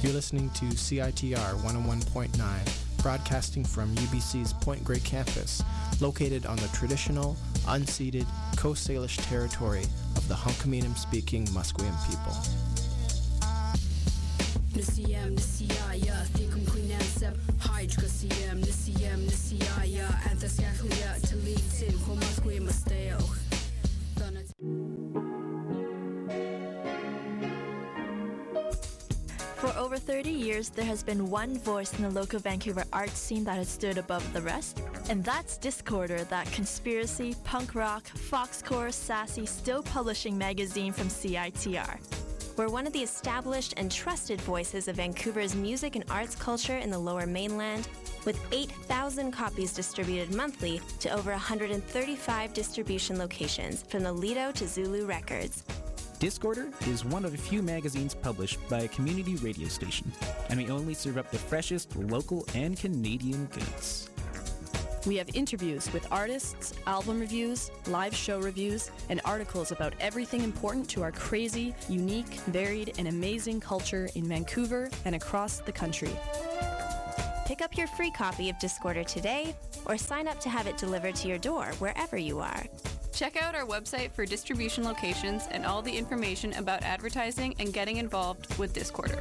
You're listening to CITR 101.9, broadcasting from UBC's Point Grey campus, located on the traditional, unceded Coast Salish territory of the Hunkaminam-speaking Musqueam people. For over 30 years, there has been one voice in the local Vancouver art scene that has stood above the rest, and that's Discorder, that conspiracy, punk rock, foxcore, sassy, still publishing magazine from CITR. We're one of the established and trusted voices of Vancouver's music and arts culture in the Lower Mainland, with 8,000 copies distributed monthly to over 135 distribution locations, from the Lido to Zulu Records. Discorder is one of a few magazines published by a community radio station, and we only serve up the freshest local and Canadian goods. We have interviews with artists, album reviews, live show reviews, and articles about everything important to our crazy, unique, varied, and amazing culture in Vancouver and across the country. Pick up your free copy of Discorder today, or sign up to have it delivered to your door wherever you are. Check out our website for distribution locations and all the information about advertising and getting involved with Discorder.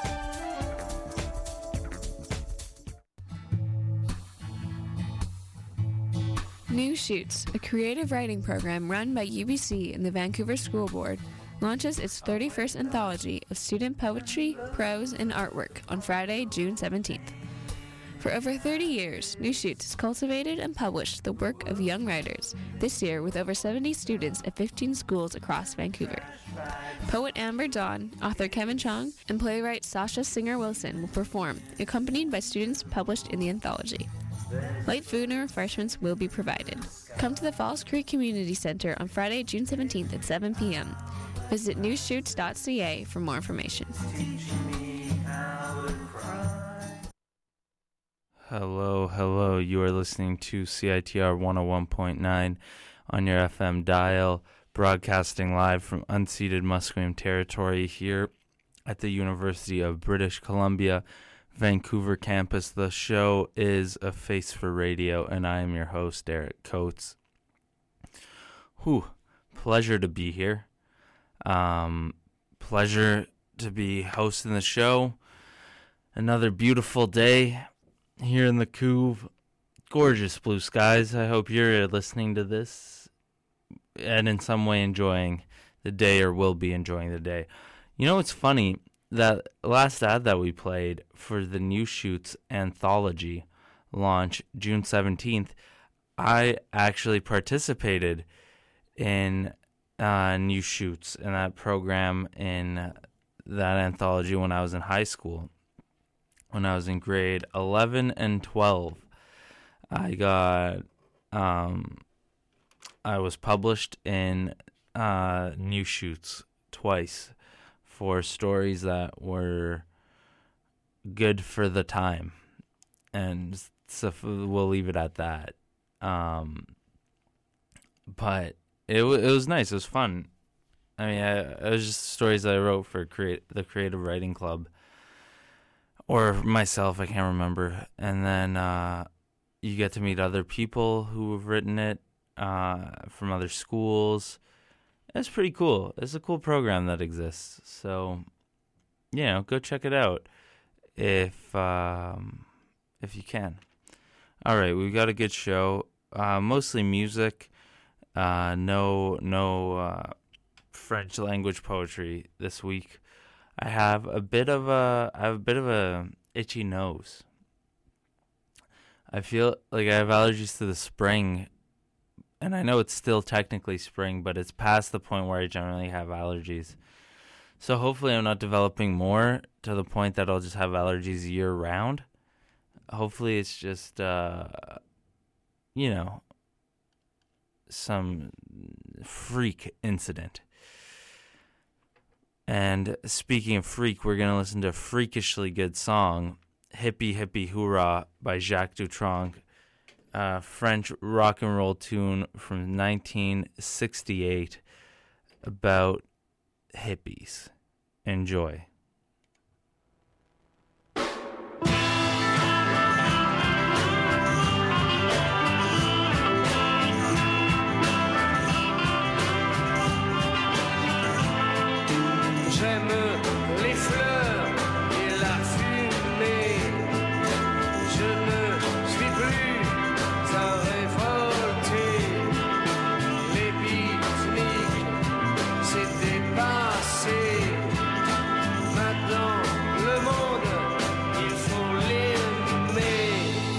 New Shoots, a creative writing program run by UBC and the Vancouver School Board, launches its 31st anthology of student poetry, prose, and artwork on Friday, June 17th. For over 30 years, New Shoots has cultivated and published the work of young writers, this year with over 70 students at 15 schools across Vancouver. Poet Amber Dawn, author Kevin Chong, and playwright Sasha Singer-Wilson will perform, accompanied by students published in the anthology. Light food and refreshments will be provided. Come to the Falls Creek Community Center on Friday, June 17th at 7 p.m. Visit newshoots.ca for more information. Hello. You are listening to CITR 101.9 on your FM dial, broadcasting live from unceded Musqueam territory here at the University of British Columbia, Vancouver campus. The show is A Face for Radio, and I am your host, Eric Coates. Pleasure to be here. Pleasure to be hosting the show. Another beautiful day here in the Couve. Gorgeous blue skies. I hope you're listening to this and in some way enjoying the day, or will be enjoying the day. You know, it's funny, that last ad that we played for the New Shoots anthology launch June 17th, I actually participated in New Shoots in that program, in that anthology, when I was in high school. When I was in grade 11 and 12, I was published in New Shoots twice for stories that were good for the time, and so we'll leave it at that. But it was nice. It was fun. I mean, it was just stories that I wrote for the Creative Writing Club, or myself, I can't remember. And then you get to meet other people who have written it from other schools. It's pretty cool. It's a cool program that exists. So, go check it out if you can. All right, we've got a good show. Mostly music. No French language poetry this week. I have a bit of a itchy nose. I feel like I have allergies to the spring, and I know it's still technically spring, but it's past the point where I generally have allergies. So hopefully I'm not developing more to the point that I'll just have allergies year round. Hopefully it's just, some freak incident. And speaking of freak, we're going to listen to a freakishly good song, Hippie Hippie Hoorah by Jacques Dutronc, a French rock and roll tune from 1968 about hippies. Enjoy. J'aime les fleurs et la fumée. Je ne suis plus à révolter. Les pique-niques, c'est dépassé. Maintenant, le monde, il faut l'aimer.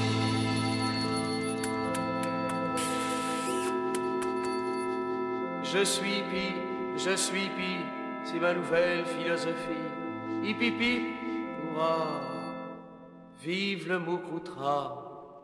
Je suis pi, c'est ma nouvelle philosophie. Hippie, hurrah, vive le Mukoutra.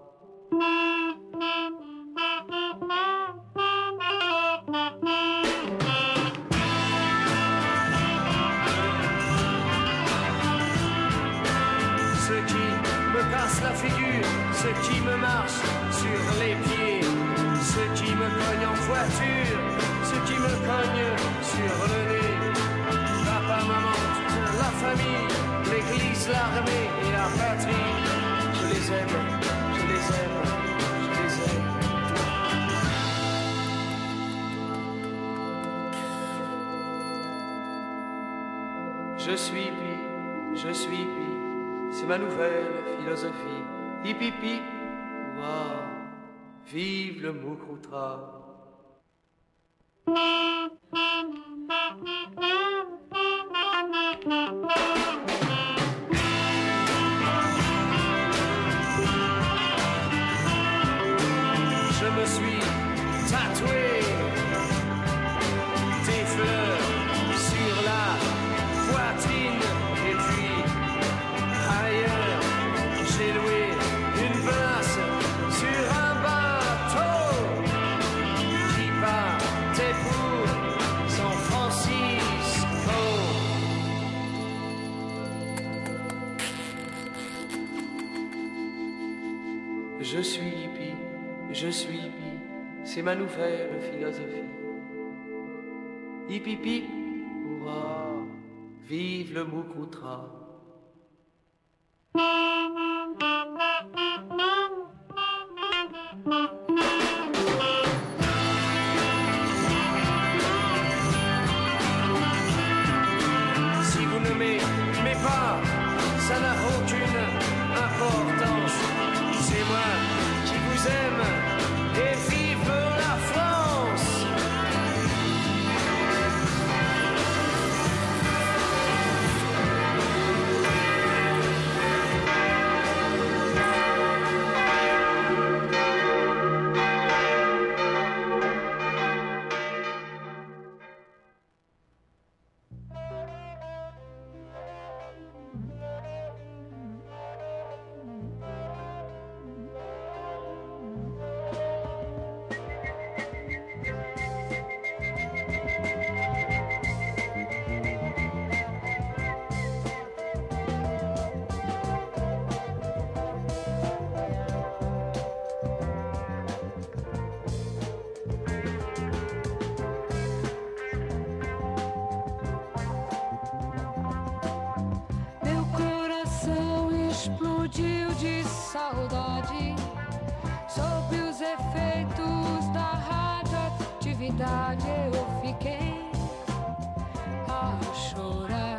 Ceux qui me cassent la figure, ceux qui me marchent sur les pieds, ceux qui me cognent en voiture, ceux qui me cognent sur le nez. Papa, maman, toute la famille, l'église, l'armée et la patrie. Je les aime, je les aime, je les aime. Je suis pi, c'est ma nouvelle philosophie. Hippie, ouah, vive le Mukoutra. Je me suis tatoué des fleurs sur la poitrine et puis ailleurs j'ai loué une place sur un bateau qui partait pour San Francisco. Je suis hippie, c'est ma nouvelle philosophie. Hippie, hurrah, vive le Mukoutra. Si vous ne m'aimez pas, ça n'a aucune importance. C'est moi qui vous aime et vive la France. saudade, sob os efeitos da radioatividade, eu fiquei a chorar,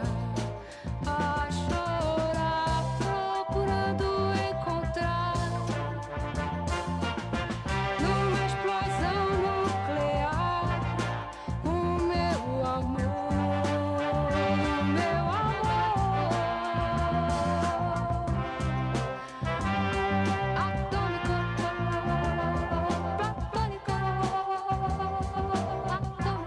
procurando encontrar numa explosão nuclear o meu amor, o meu amor atômico, platônico, atômico.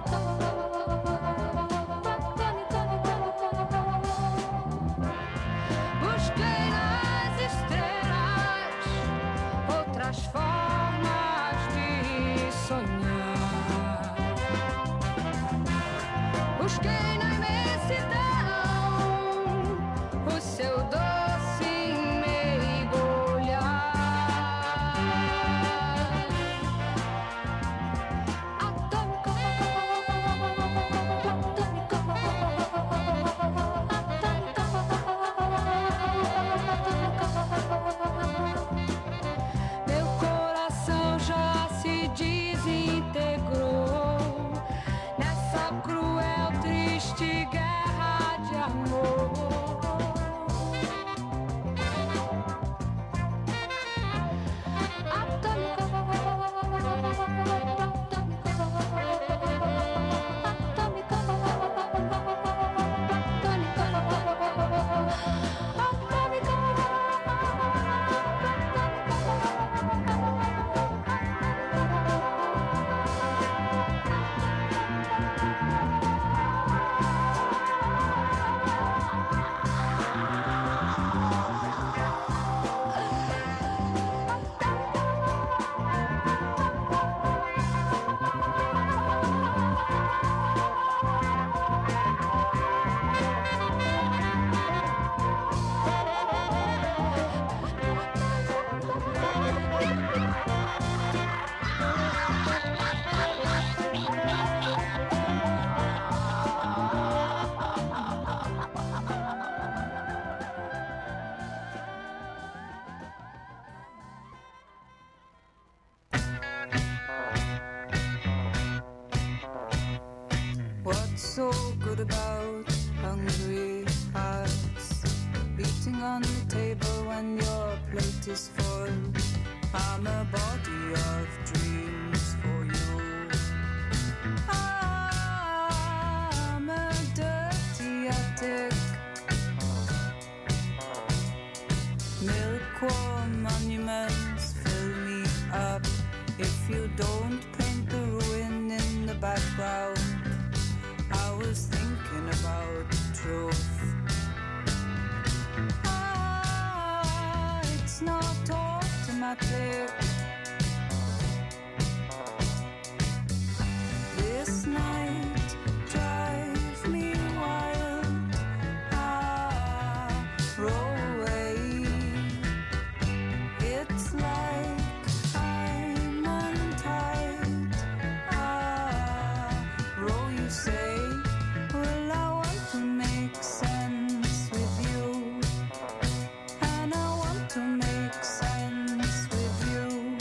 about hungry hearts beating on the table when your plate is full. I'm a body of dreams for you. I'm a dirty attic, milkworm monuments fill me up. If you don't paint the ruin in the background, I was thinking about the truth. It's not automatic. This night drive me wild. Roll away. It's like I'm untied. Roll, you say. Well, I want to make sense with you, and I want to make sense with you.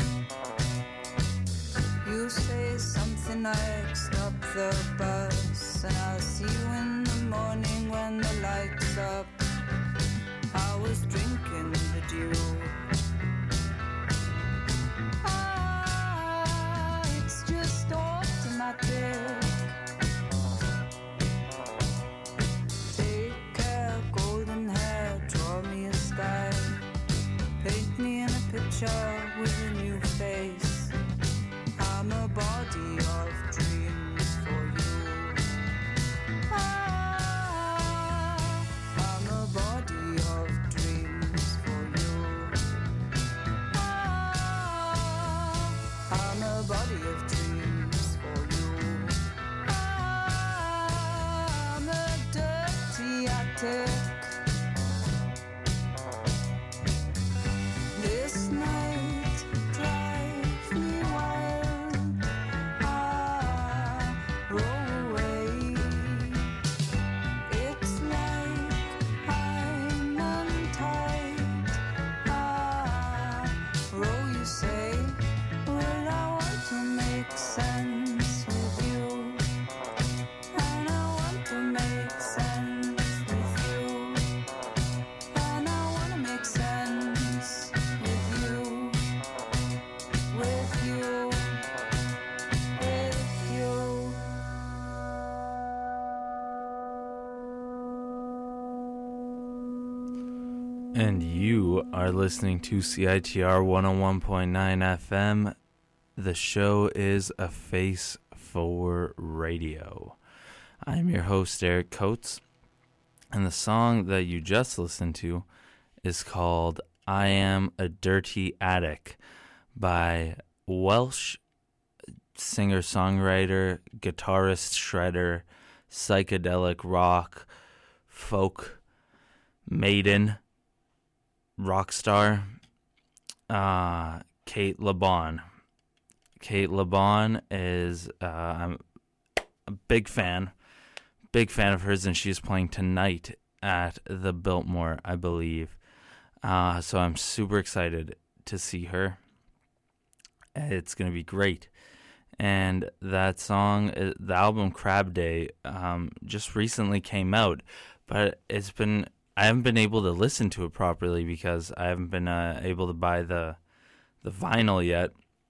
You say something like stop the bus, and I'll see you in the morning when the light's up. I was drinking the dew. It's just automatic. Take care, golden hair, draw me a sky. Paint me in a picture with a new face. I'm a body of dreams for you. I'm a body of dreams for you. I'm a body of dreams for you. I'm a dirty attic. This night drive me wild. Roll away. It's like I'm untied. Roll, you say. Well, I want to make sense with you, and I want to make sense with you, and I want to make sense with you, with you, with you. And you are listening to CITR 101.9 FM. The show is A Face for Radio. I'm your host, Eric Coates, and the song that you just listened to is called I Am a Dirty Attic by Welsh singer-songwriter, guitarist, shredder, psychedelic rock, folk, maiden, rock star, Kate LeBon. Kate LeBon is I'm a big fan of hers, and she's playing tonight at the Biltmore, I believe. So I'm super excited to see her. It's going to be great. And that song, the album Crab Day, just recently came out, but I haven't been able to listen to it properly because I haven't been able to buy the vinyl yet.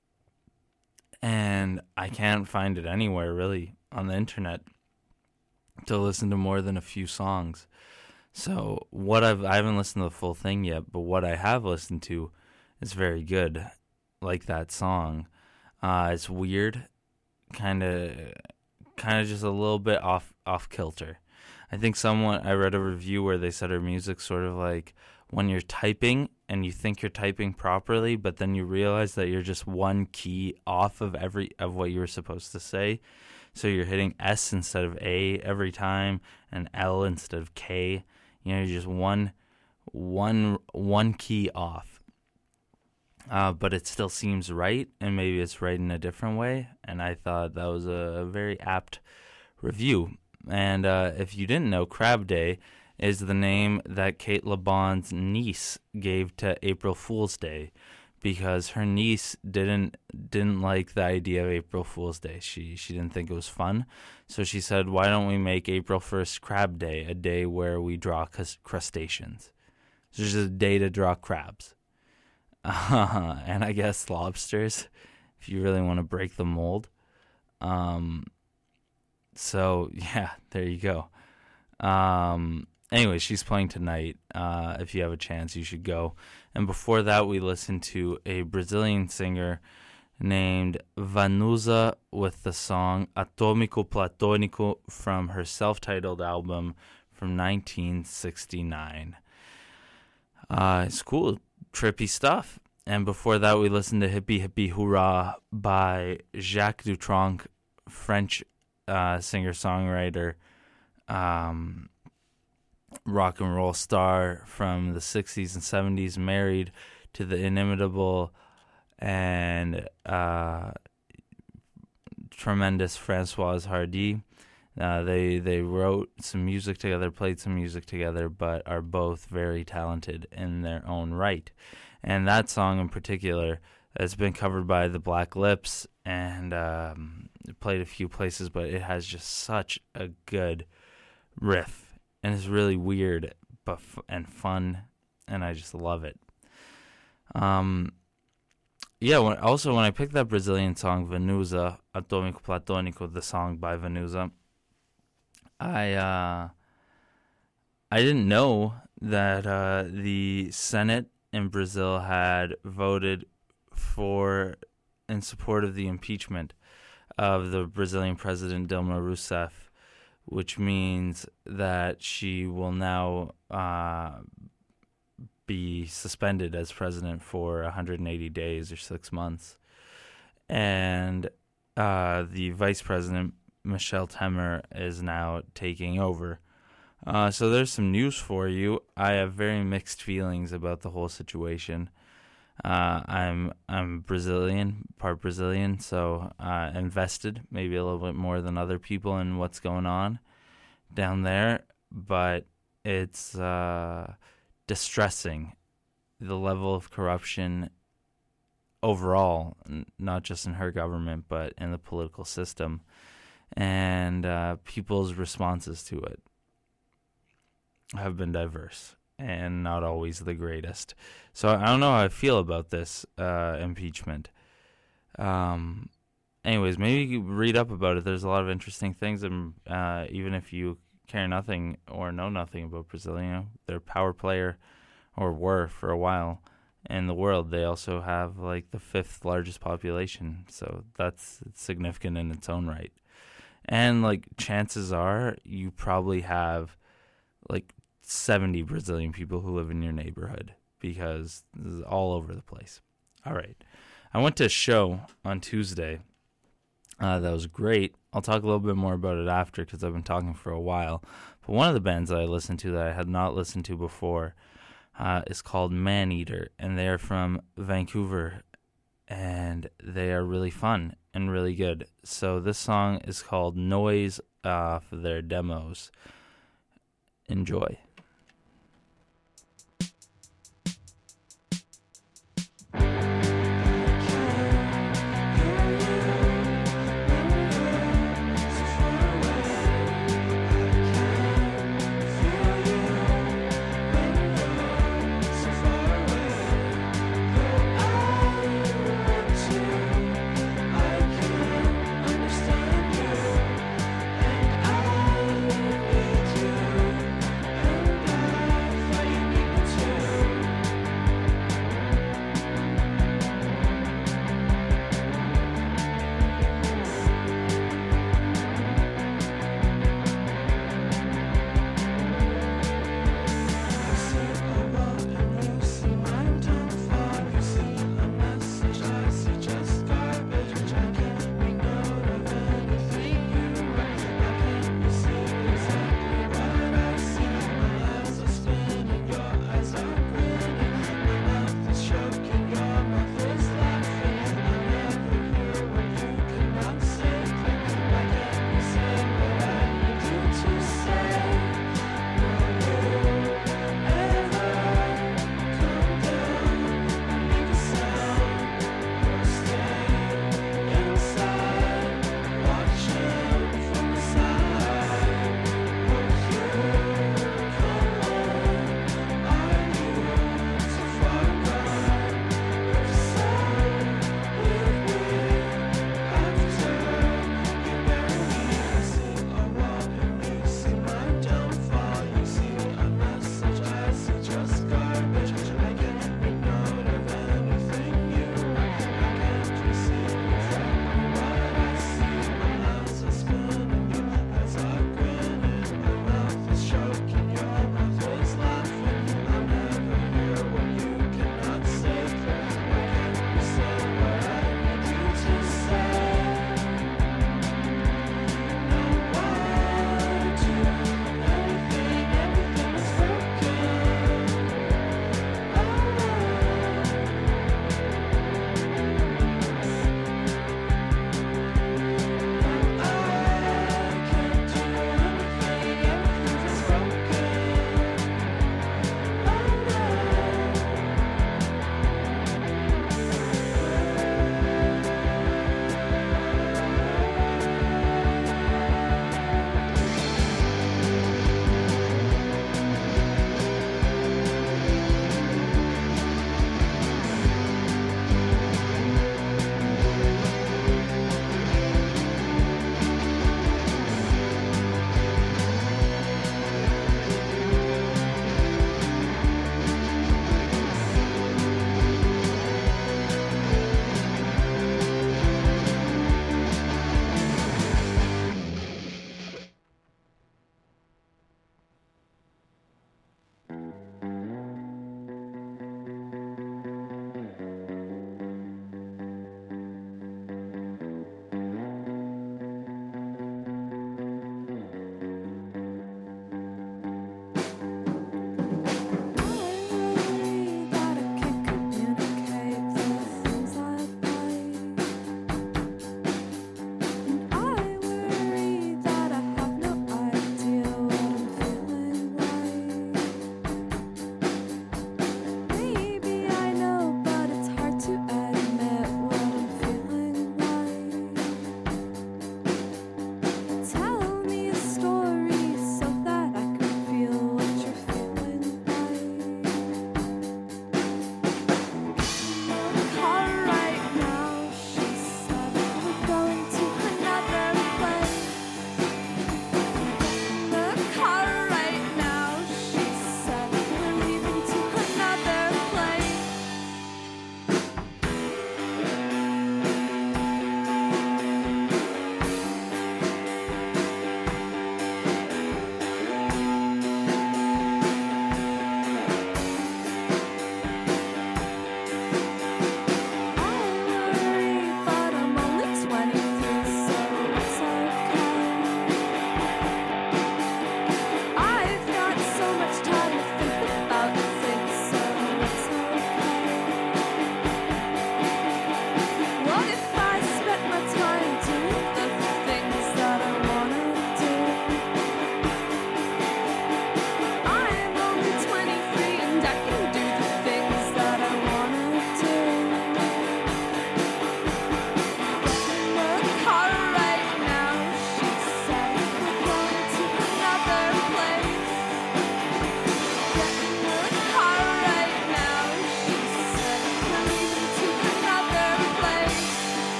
And I can't find it anywhere really on the internet to listen to more than a few songs. So I haven't listened to the full thing yet, but what I have listened to is very good, like that song. It's weird, kind of just a little bit off kilter. I think I read a review where they said her music's sort of like when you're typing and you think you're typing properly, but then you realize that you're just one key off of what you were supposed to say. So you're hitting S instead of A every time, and L instead of K. You're just one key off. But it still seems right, and maybe it's right in a different way. And I thought that was a very apt review. And if you didn't know, Crab Day is the name that Kate LeBon's niece gave to April Fool's Day, because her niece didn't like the idea of April Fool's Day. She didn't think it was fun. So she said, why don't we make April 1st Crab Day, a day where we draw crustaceans. So it's just a day to draw crabs. And I guess lobsters, if you really want to break the mold. So, yeah, there you go. Anyway, she's playing tonight. If you have a chance, you should go. And before that, we listened to a Brazilian singer named Vanusa with the song Atômico Platônico from her self-titled album from 1969. It's cool, trippy stuff. And before that, we listened to Hippie Hippie Hurrah by Jacques Dutronc, French singer-songwriter, rock and roll star from the 60s and 70s, married to the inimitable and tremendous Françoise Hardy. They wrote some music together, played some music together, but are both very talented in their own right. And that song in particular has been covered by the Black Lips and played a few places, but it has just such a good riff. And it's really weird and fun, and I just love it. Also, when I picked that Brazilian song, Vanusa, Atômico Platônico, the song by Vanusa, I didn't know that the Senate in Brazil had voted in support of the impeachment of the Brazilian president Dilma Rousseff, which means that she will now be suspended as president for 180 days or 6 months. And the vice president, Michel Temer, is now taking over. So there's some news for you. I have very mixed feelings about the whole situation. I'm Brazilian, part Brazilian, so invested maybe a little bit more than other people in what's going on down there. But it's distressing, the level of corruption overall, not just in her government, but in the political system, and people's responses to it have been diverse and not always the greatest. So I don't know how I feel about this impeachment. Anyways, maybe read up about it. There's a lot of interesting things, and even if you care nothing or know nothing about Brazil, they're a power player, or were for a while, in the world. They also have like the 5th largest population, so that's significant in its own right. And like chances are you probably have like 70 Brazilian people who live in your neighborhood, because this is all over the place. All right. I went to a show on Tuesday that was great. I'll talk a little bit more about it after, because I've been talking for a while. But one of the bands that I listened to that I had not listened to before is called Maneater, and they are from Vancouver, and they are really fun and really good. So this song is called Noise off their demos. Enjoy. Understand you, and I need you.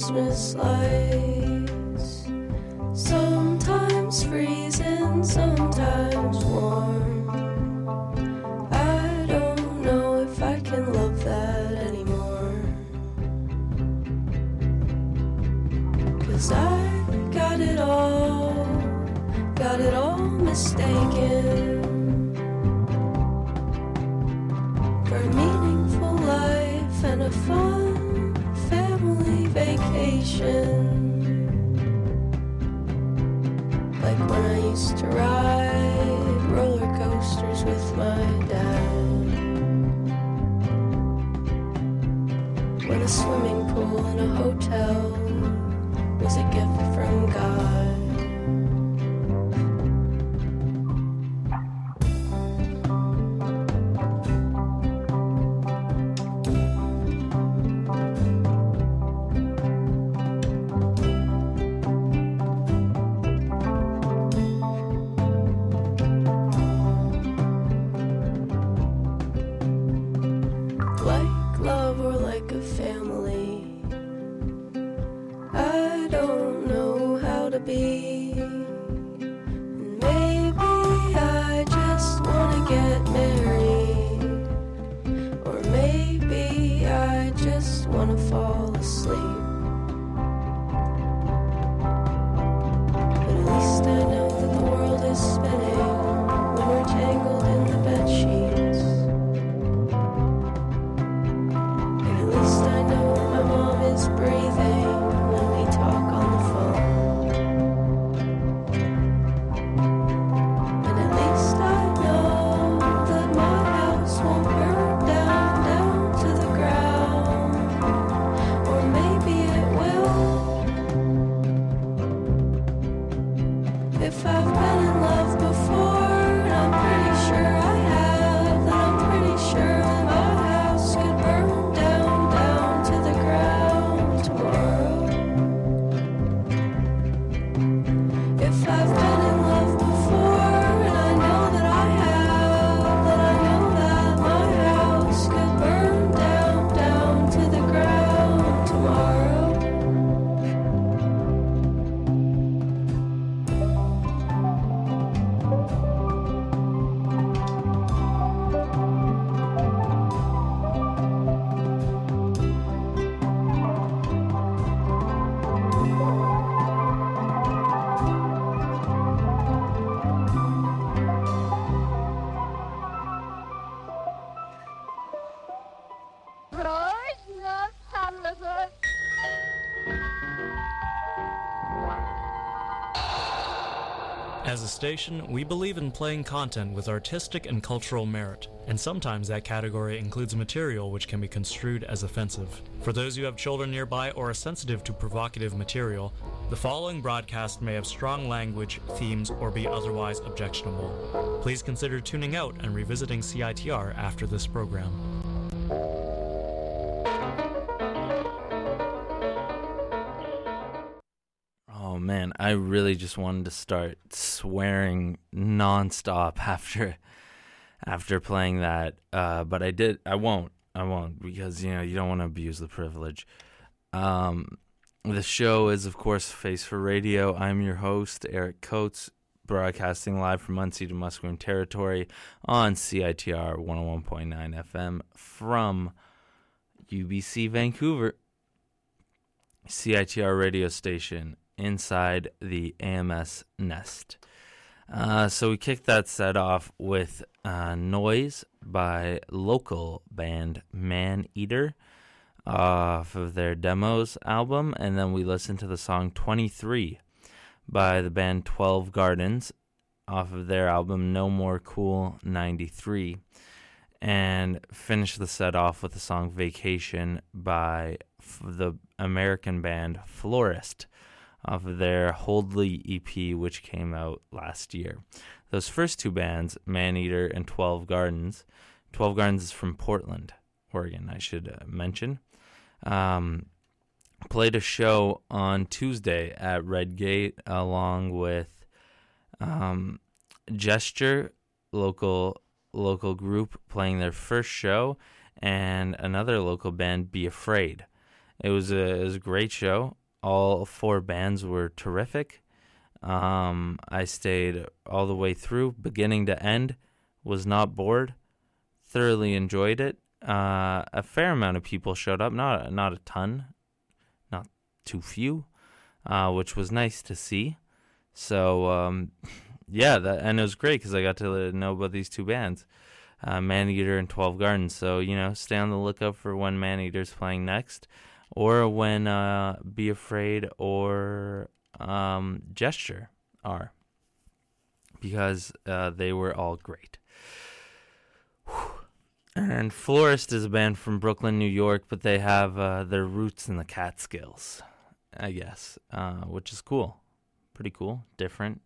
Christmas lights. Sometimes freezing, sometimes warm. I don't know if I can love that anymore. 'Cause I got it all mistaken for a meaningful life and a fun family vacation. Like when I used to ride roller coasters with my dad. When a swimming pool in a hotel was a gift from God. Like love or like a family, I don't know how to be. And maybe I just wanna get married, or maybe I just wanna fall asleep. But at least I know that the world is spinning when we're tangled in the bed sheets. At least I know my mom is breathing when we talk on the phone. And at least I know that my house won't burn down to the ground. Or maybe it will. If I've been in love before, and I'm pretty sure I have, then I'm pretty sure that my house could burn down to the ground tomorrow. If I've been in love before, and I know that I have, then I know that my house could burn down to the ground tomorrow. As a station, we believe in playing content with artistic and cultural merit, and sometimes that category includes material which can be construed as offensive. For those who have children nearby or are sensitive to provocative material, the following broadcast may have strong language, themes, or be otherwise objectionable. Please consider tuning out and revisiting CITR after this program. Oh man, I really just wanted to start swearing nonstop after playing that, but I won't because you don't want to abuse the privilege. The show is of course Face for Radio. I'm your host Eric Coates, broadcasting live from unceded Musqueam territory on CITR 101.9 FM from UBC Vancouver, CITR radio station inside the AMS nest. So we kicked that set off with Noise by local band Man Eater off of their Demos album, and then we listened to the song 23 by the band 12 Gardens off of their album No More Cool 93, and finished the set off with the song Vacation by the American band Florist off of their Holdley EP, which came out last year. Those first two bands, Maneater and 12 Gardens. 12 Gardens is from Portland, Oregon, I should mention. Played a show on Tuesday at Red Gate along with Gesture, local group, playing their first show, and another local band, Be Afraid. It was a great show. all 4 bands were terrific. I stayed all the way through, beginning to end, was not bored, thoroughly enjoyed it. A fair amount of people showed up, not a ton, not too few, which was nice to see. So, and it was great because I got to know about these 2 bands, Maneater and 12 Gardens. So, stay on the lookout for when Maneater's playing next, or when Be Afraid or Gesture are, because they were all great. And Florist is a band from Brooklyn, New York, but they have their roots in the Catskills, I guess, which is cool. Pretty cool, different.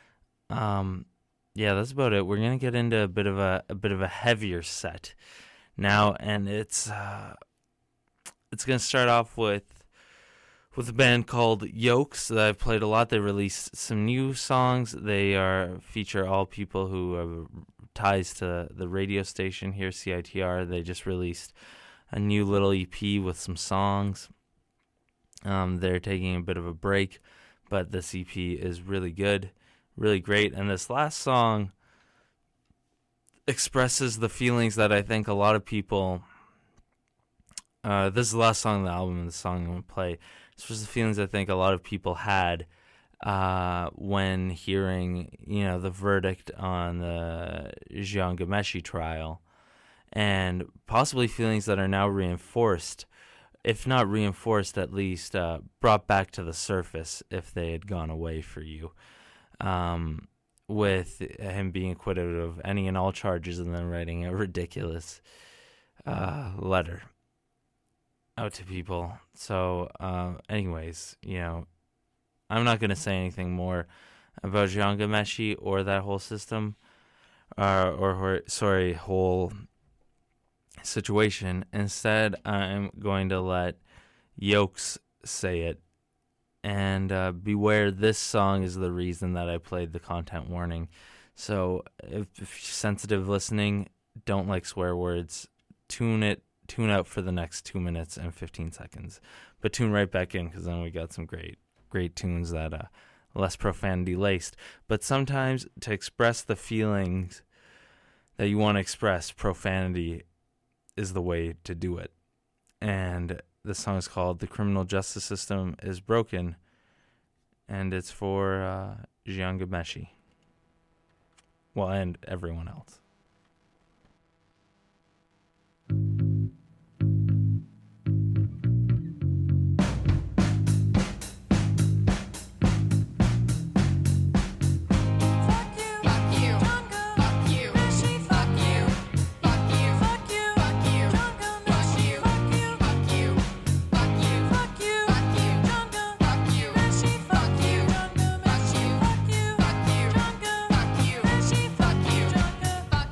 That's about it. We're gonna get into a bit of a heavier set now, and it's gonna start off with a band called Yokes that I've played a lot. They released some new songs. They feature all people who have ties to the radio station here, CITR. They just released a new little EP with some songs. They're taking a bit of a break, but this EP is really good, really great. And this last song expresses the feelings that I think a lot of people... this is the last song on the album, and the song I'm going to play. This was the feelings I think a lot of people had when hearing, the verdict on the Jian Ghomeshi trial, and possibly feelings that are now reinforced, if not reinforced, at least brought back to the surface if they had gone away for you, with him being acquitted of any and all charges and then writing a ridiculous letter out to people. So, anyways, I'm not going to say anything more about Jian Ghomeshi or that whole system, whole situation. Instead, I'm going to let Yokes say it. And beware, this song is the reason that I played the content warning. So, if you're sensitive listening, don't like swear words, tune out for the next 2 minutes and 15 seconds. But tune right back in, because then we got some great tunes that less profanity laced. But sometimes to express the feelings that you want to express, profanity is the way to do it. And the song is called "The Criminal Justice System is Broken," and it's for Jian Ghomeshi. Well, and everyone else. Fuck you.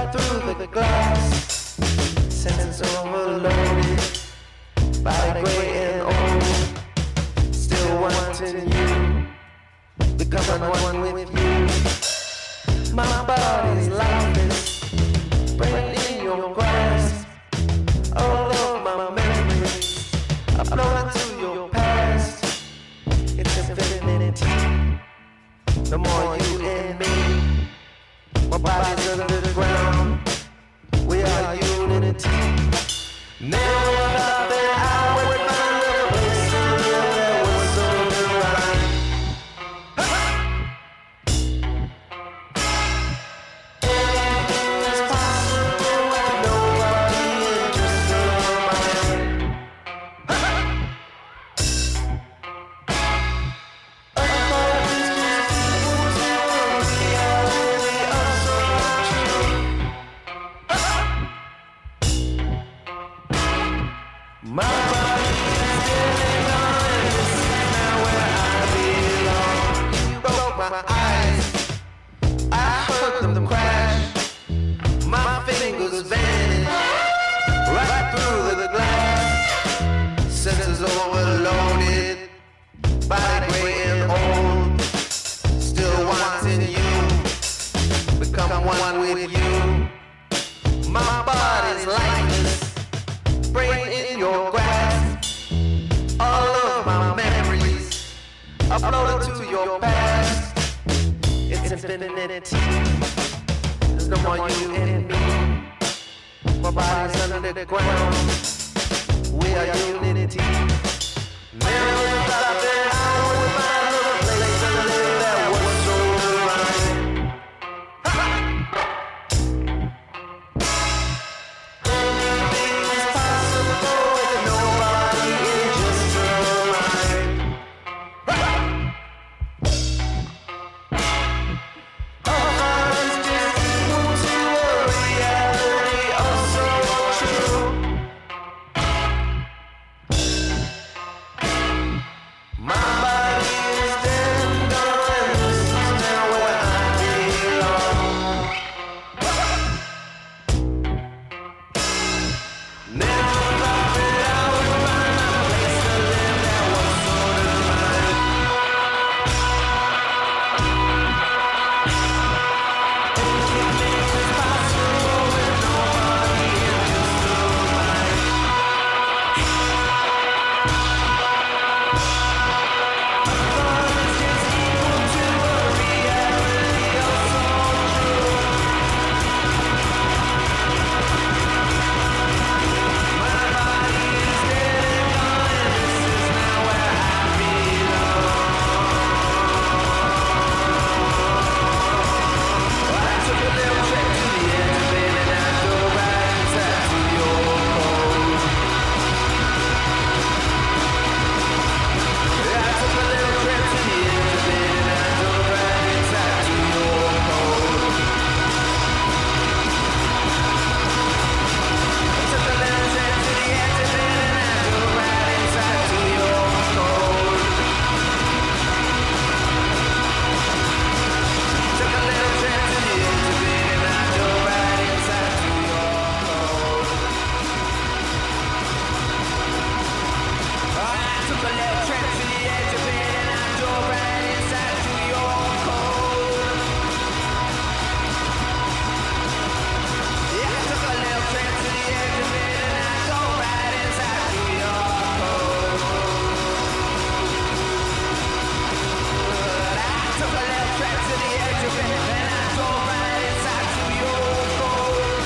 right through the glass. Senses overloaded, body gray and old, still wanting you, becoming one with you. My body's lifeless, brain in your grasp. All of my memories uploaded to your past. It's infinity. The more you and me, my body's under the ground. We are unity. Never thought that I would find a place to live that was so divine. Anything is possible with nobody interested in mine. A thought is just equal to a reality of so true. My body is getting on, this is now where I belong. You broke my eyes, I heard them crash. My fingers vanished, right through the glass. Senses overloaded, body gray and old, still wanting you, become one with you. My body's lifeless, brain in your grasp. All of my memories uploaded to your past. It's infinity. There's no more you and me. My body's under the ground. We are unity. Never thought that I would find a place to live that was so divine. Anything is possible with nobody interested in mine. Our hearts just equal to a reality oh so true. My body is dead and gone. This is now where I belong. Never thought that I would find a place to live that was so divine. Anything is possible with nobody interested in mine. A thought is just equal to a reality oh so true. My body is dead and gone. This is now where I belong. I took a little trip to the edge of it and I dove right inside to your cold. I took a little trip to the edge of it and I dove right inside to your cold. I took a little trip to the edge of it and I dove right inside to your cold. Took a little trip to the edge of it and I dove right inside to your cold. I took a little trip to the edge of it and I dove right inside to your cold. Yeah, I took a little trip to the edge of it and I dove right inside to your cold. I took a little trip to the edge of it and I dove right inside to your cold.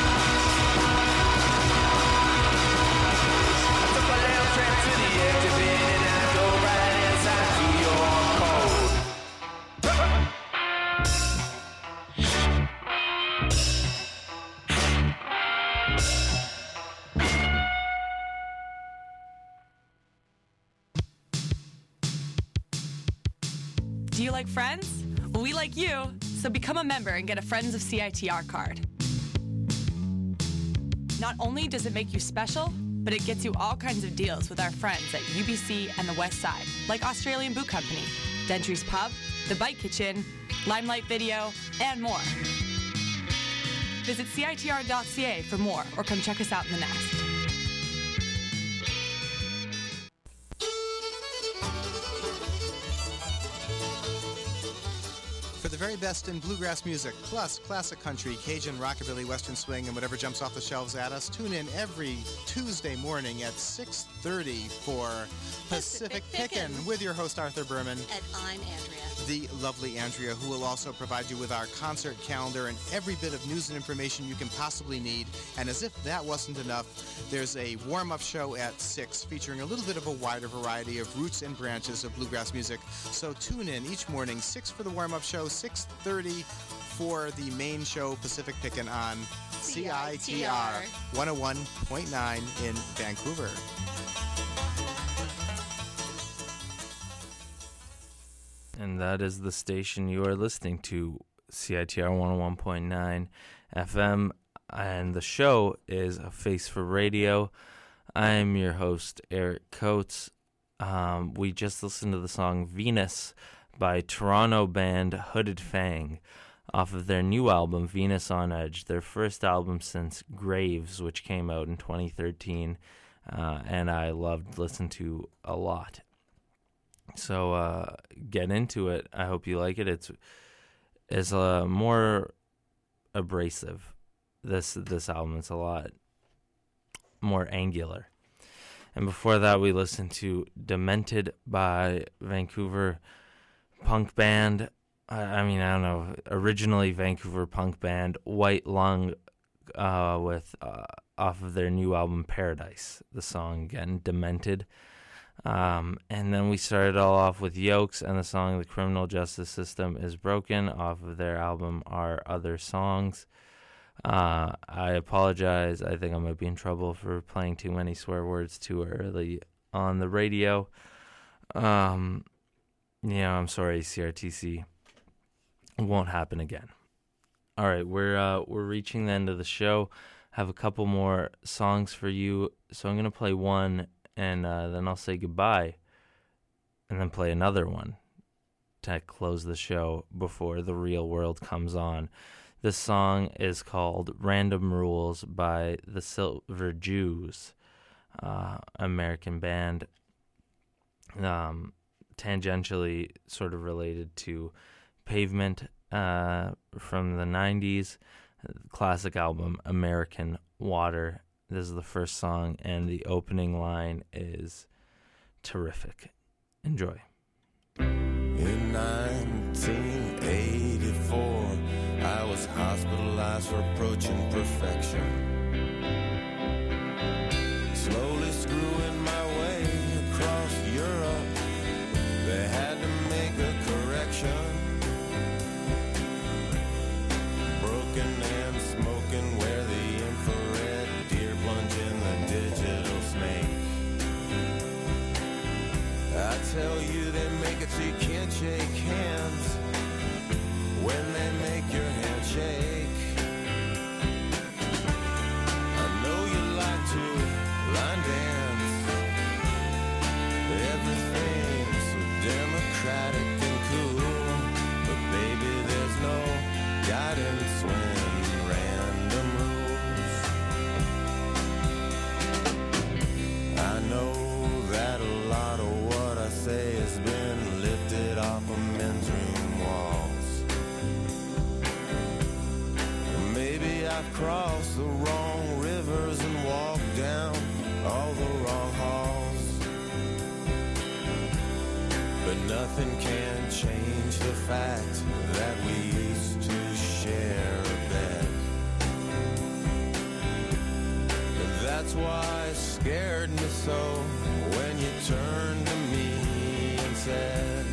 I took a little trip to the edge of it and I dove right inside to your cold. Do you like Friends? Well, we like you, so become a member and get a Friends of CITR card. Not only does it make you special, but it gets you all kinds of deals with our friends at UBC and the West Side, like Australian Boot Company, Dentry's Pub, The Bite Kitchen, Limelight Video, and more. Visit CITR.ca for more or come check us out in the Nest. For the very best in bluegrass music, plus classic country, Cajun, rockabilly, western swing, and whatever jumps off the shelves at us, tune in every Tuesday morning at 6:30 for Pacific Pickin' with your host Arthur Berman. And I'm Andrea. The lovely Andrea, who will also provide you with our concert calendar and every bit of news and information you can possibly need. And as if that wasn't enough, there's a warm-up show at 6 featuring a little bit of a wider variety of roots and branches of bluegrass music. So tune in each morning, 6 for the warm-up show, 6:30 for the main show, Pacific Pickin' on CITR 101.9 in Vancouver. And that is the station you are listening to, CITR 101.9 FM. And the show is A Face for Radio. I'm your host, Eric Coates. We just listened to the song Venus by Toronto band Hooded Fang off of their new album, Venus on Edge, their first album since Graves, which came out in 2013, and I loved listening to a lot. So get into it. I hope you like it. It's more abrasive. This album is a lot more angular. And before that, we listened to Demented by Vancouver punk band. I don't know. Originally Vancouver punk band White Lung, with off of their new album Paradise. The song again, Demented. And then we started all off with Yokes and the song The Criminal Justice System is Broken off of their album Our Other Songs. I apologize. I think I might be in trouble for playing too many swear words too early on the radio. I'm sorry, CRTC. It won't happen again. All right, we're reaching the end of the show. Have a couple more songs for you, so I'm gonna play one, and then I'll say goodbye, and then play another one to close the show before The Real World comes on. This song is called Random Rules by the Silver Jews, American band, tangentially sort of related to Pavement from the 90s, classic album American Water. This is the first song, and the opening line is terrific. Enjoy. In 1984, I was hospitalized for approaching perfection. Slowly screwing my way across Europe, they had to make a correction. Broken and smoking where the infrared deer plunge in the digital snake. I tell you, they make it so you can't shake hands when they make your hand shake. I know you like to line dance, everything's so democratic and cool, but baby, there's no guidance when random rules. I know that a lot of what I say has been lifted off of men's room walls. Maybe I've crossed the wrong rivers and walked down all the wrong halls, but nothing can change the fact that we used to share a bed. That's why it scared me so when you turned to me and said,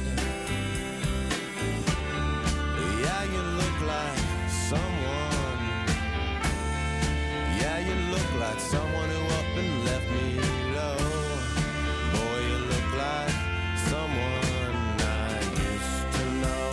yeah, you look like someone. Yeah, you look like someone who up and left me low. Boy, you look like someone I used to know.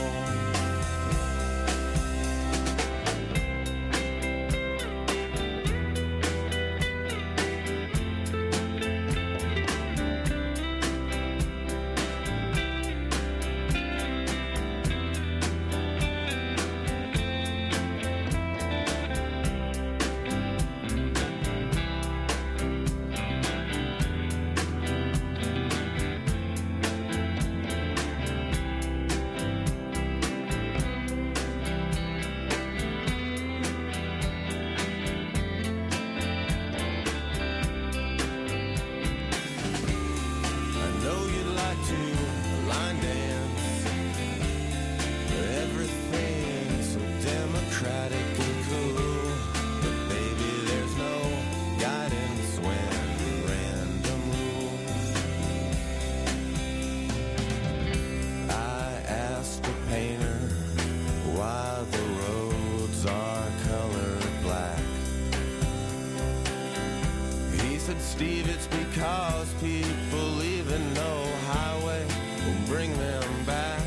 Steve, it's because people even know highway will bring them back.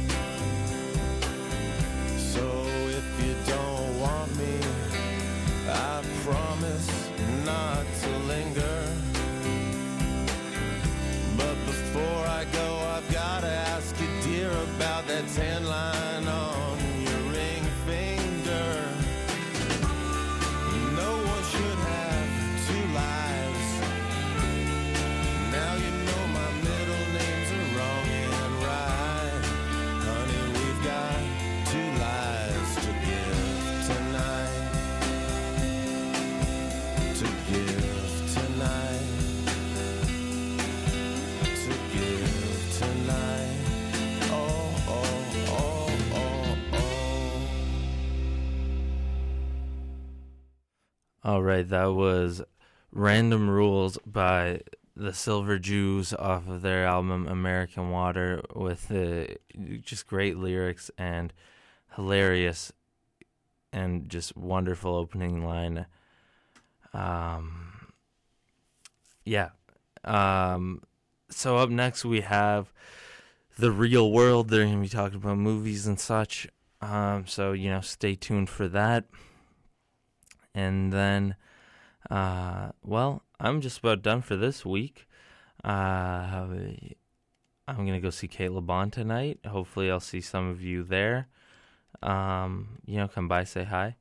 So if you don't want me, I promise not to linger. But before I go, I've gotta ask you, dear, about that tan line on your ring finger. No one should have two lives. Now you know my middle names are wrong and right. Honey, we've got two lives to give tonight. To give tonight. To give tonight. Oh, oh, oh, oh, oh. All right, that was Random Rules by the Silver Jews off of their album American Water, with just great lyrics and hilarious and just wonderful opening line. So up next we have The Real World. They're going to be talking about movies and such. So, stay tuned for that. And then, I'm just about done for this week. I'm going to go see Kate LeBon tonight. Hopefully I'll see some of you there. Come by, say hi.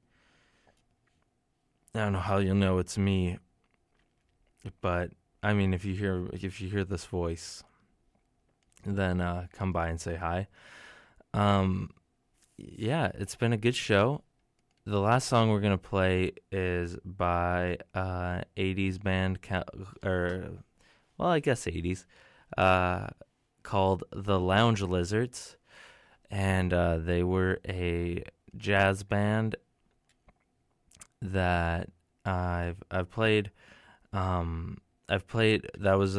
I don't know how you'll know it's me, but I mean, if you hear this voice, then come by and say hi. It's been a good show. The last song we're gonna play is by 80s band, I guess 80s, called The Lounge Lizards, and they were a jazz band that I've played. That was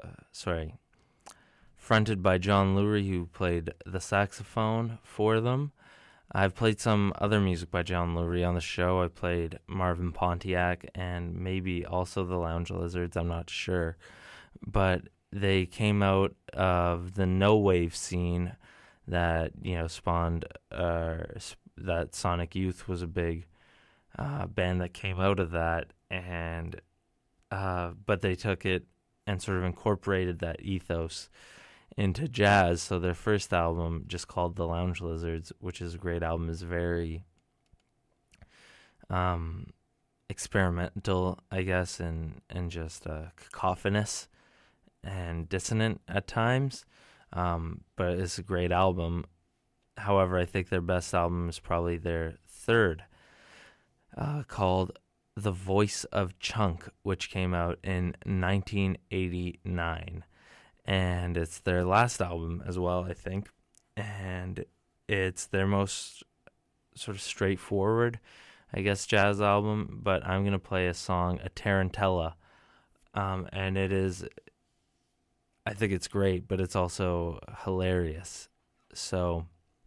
fronted by John Lurie, who played the saxophone for them. I've played some other music by John Lurie on the show. I played Marvin Pontiac and maybe also the Lounge Lizards, I'm not sure. But they came out of the no wave scene that, spawned, that Sonic Youth was a big band that came out of that, and but they took it and sort of incorporated that ethos into jazz. So their first album, just called The Lounge Lizards, which is a great album, is very experimental, I guess, and just cacophonous and dissonant at times. But it's a great album. However, I think their best album is probably their third, called The Voice of Chunk, which came out in 1989. And it's their last album as well, I think. And it's their most sort of straightforward, I guess, jazz album. But I'm going to play a song, a Tarantella. And it is, I think it's great, but it's also hilarious. So,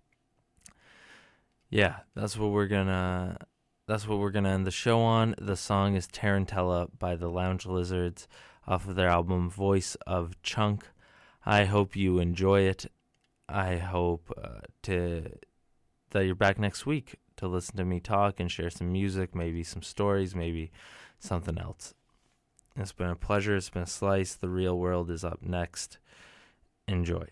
yeah, that's what we're gonna end the show on. The song is Tarantella by the Lounge Lizards off of their album Voice of Chunk. I hope you enjoy it. I hope that you're back next week to listen to me talk and share some music, maybe some stories, maybe something else. It's been a pleasure. It's been a slice. The Real World is up next. Enjoy.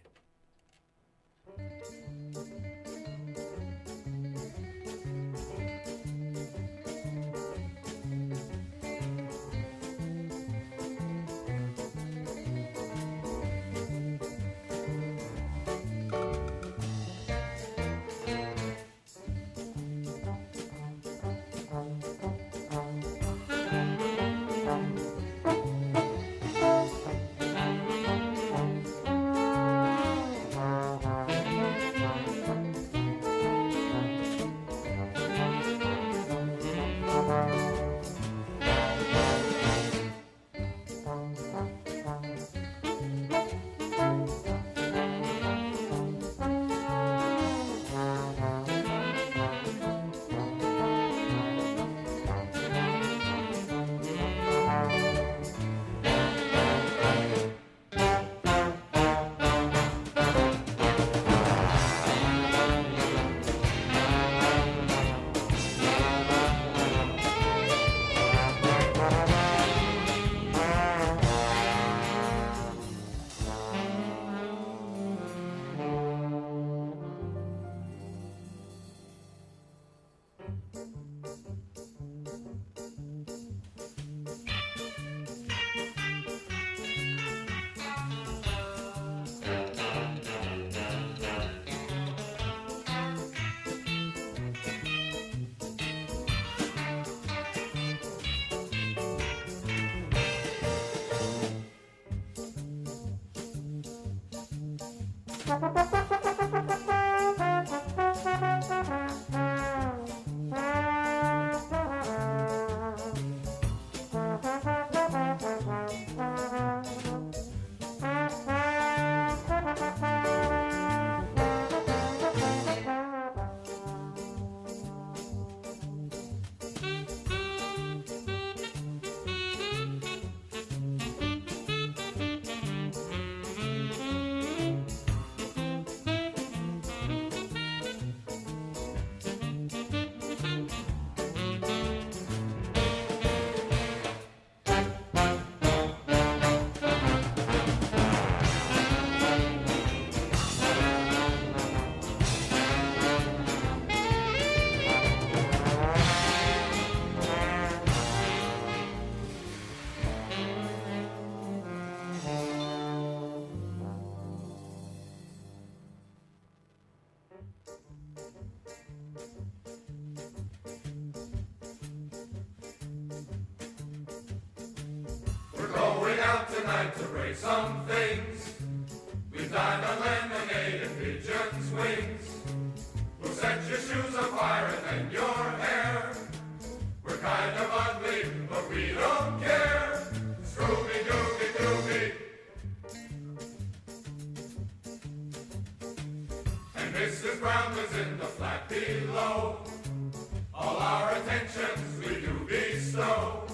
Going out tonight to break some things. We've dined on lemonade and pigeon's wings. We'll set your shoes on fire and then your hair. We're kind of ugly, but we don't care. Scooby-Dooby-Dooby. And Mrs. Brown lives in the flat below. All our attentions we do bestow.